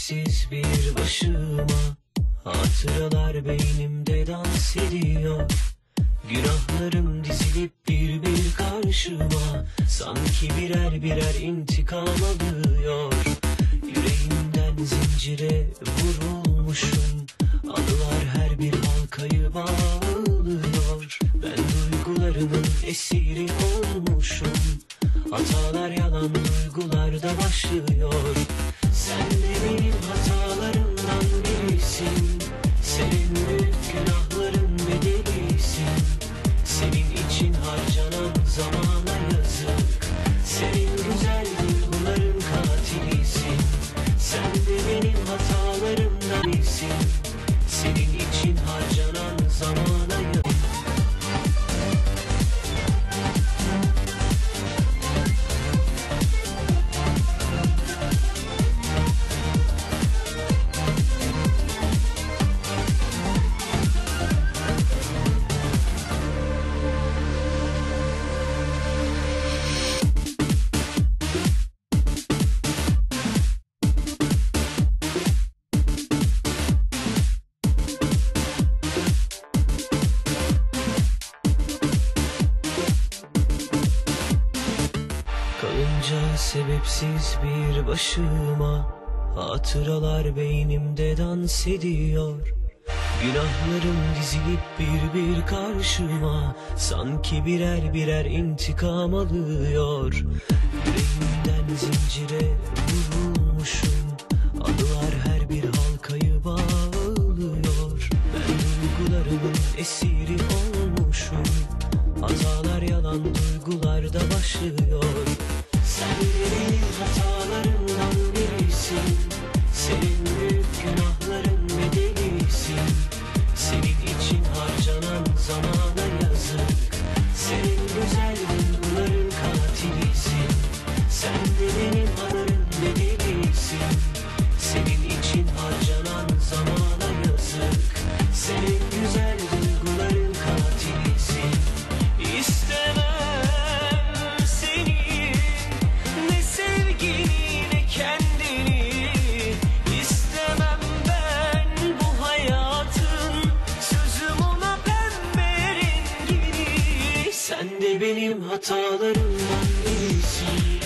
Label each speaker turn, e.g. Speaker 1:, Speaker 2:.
Speaker 1: sebepsiz bir başıma. Hatıralar beynimde dans ediyor. Günahlarım dizilip bir bir karşıma. Sanki birer birer intikam alıyor. Yüreğimden zincire vurulmuşum. Anılar her bir halkayı bağlıyor. Ben duygularının esiri olmuşum. Hatalar yalan duygularda başlıyor. Sen de benim hatalarımdan birisin. Senin büyük günahların bedelisin. Senin için harcanan zamana yazık. Senin güzel duyguların katilisin. Sen de benim hatalarımdan birisin. Senin için harcanan zamana yazık. Kalınca sebepsiz bir başıma. Hatıralar beynimde dans ediyor. Günahlarım dizilip bir bir karşıma. Sanki birer birer intikam alıyor. Yüreğimden zincire vurulmuşum. Anılar her bir halkayı bağlıyor. Ben duygularımın esiri olmuşum. Hatalar yalan duygularda başlıyor. Sen benim hatalarımdan birisin. Senin büyük günahların bedelisin. Senin için harcanan zamana yazık. Senin güzel duyguların katilisin. Sen de benim hatalarım bedelisin. Senin için harcanan zamana yazık. Senin güzel duyguların katilisin. İstemem seni, ne sevgini ne kendini. İstemem ben bu hayatın, sözüm ona pembe rengini. Sen de benim hatalarımdan birisin.